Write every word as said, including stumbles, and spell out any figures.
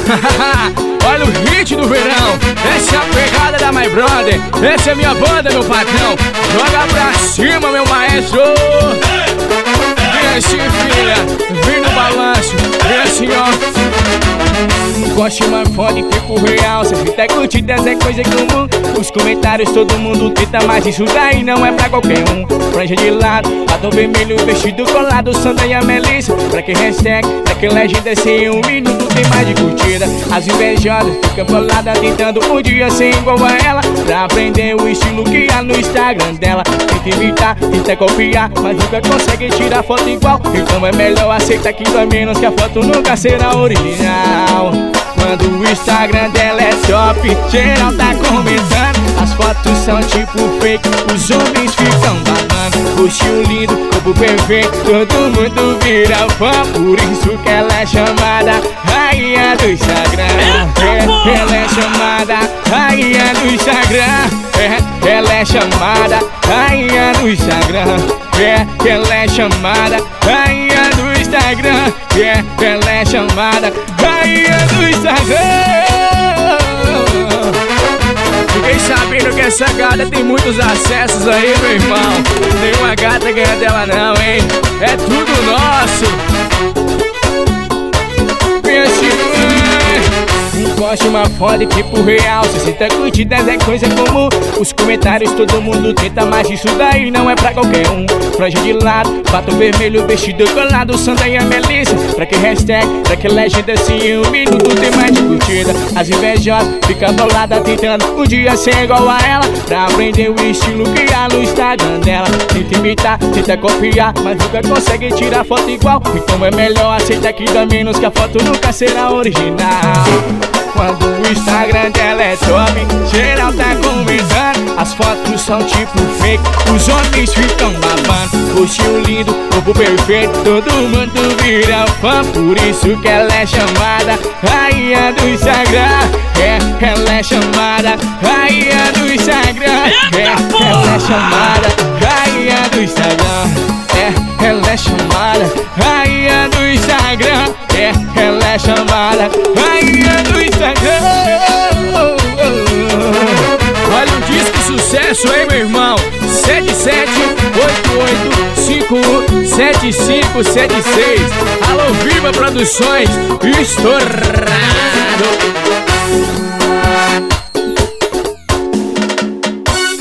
Olha o hit do verão. Essa é a pegada da My Brother. Essa é minha banda, meu patrão. Joga pra cima, meu maestro. Vem assim, filha, vem no balanço. Vem assim, ó. Gosto mais fone que por real. Se fita curtidas é coisa comum. Os comentários todo mundo tenta, mas isso daí não é pra qualquer um. Franja de lado, batom vermelho, vestido colado, sandália melissa. Pra que hashtag, pra que legenda, sem um minuto tem mais de curtida. As invejosas ficam boladas tentando um dia ser igual a ela, pra aprender o estilo que há no Instagram dela. Tenta imitar, tenta copiar, mas nunca consegue tirar foto igual. Então é melhor aceitar que dói menos, que a foto nunca será original. Quando o Instagram dela é top, geral tá comentando. As fotos são tipo fake, os homens ficam babando. Roxinho lindo, corpo perfeito, todo mundo vira fã. Por isso que ela é chamada rainha do Instagram. É, ela é chamada rainha do Instagram. É, ela é chamada rainha do Instagram. É, ela é chamada rainha do Instagram. É, ela é chamada rainha do Instagram. Fiquei sabendo que essa gata tem muitos acessos aí, meu irmão. Tem uma gata ganha dela não, hein? É tudo nosso. Gosto uma foda que por real, sessenta curtidas é coisa comum. Os comentários todo mundo tenta, mas isso daí não é pra qualquer um. Franja de lado, batom vermelho, vestido colado, sandália melissa. Pra que hashtag, pra que legenda, assim um minuto tem mais de curtida. As invejosas ficam boladas tentando um dia ser igual a ela, pra aprender o estilo que há no Instagram dela. Tenta imitar, tenta copiar, mas nunca consegue tirar foto igual. Então é melhor aceitar que dá menos, que a foto nunca será original. Quando o Instagram dela é top, geral tá comentando. As fotos são tipo fake, os homens ficam babando. Roxinho lindo, corpo perfeito, todo mundo vira fã. Por isso que ela é chamada rainha do Instagram. É, ela é chamada rainha do Instagram. É, ela é chamada rainha do Instagram. É, ela é chamada rainha do Instagram. É, ela é chamada rainha do Instagram. Olha um disco sucesso, hein, meu irmão? sete sete oito oito cinco um sete cinco sete seis. Alô, Viva Produções, estourado.